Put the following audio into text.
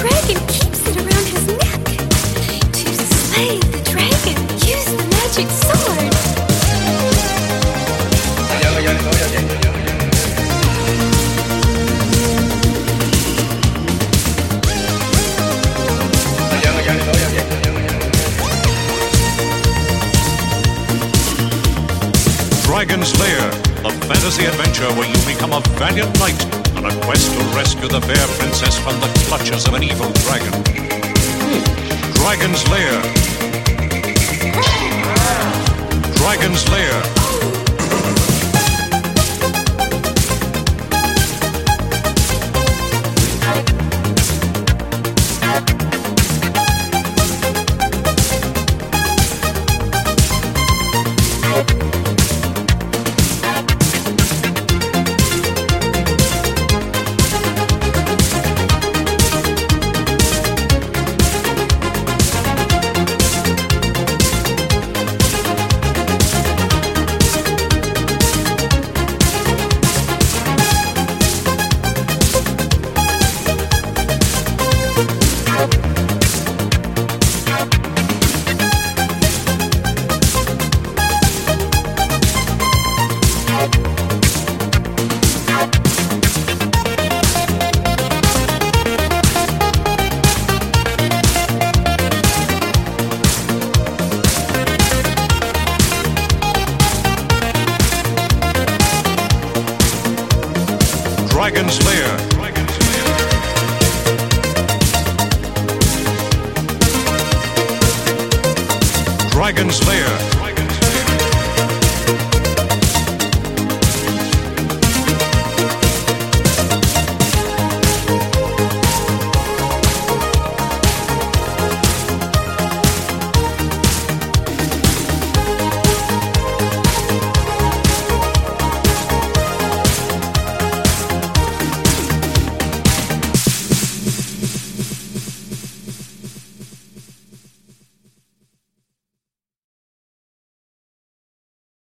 dragon keeps it around his neck. To slay the dragon, use the magic sword. Dragon's Lair, a fantasy adventure where you become a valiant knight on a quest to rescue the fair princess from the clutches of an evil dragon. Dragon's Lair. Dragon's Lair. Dragon's Lair. Dragon's Lair.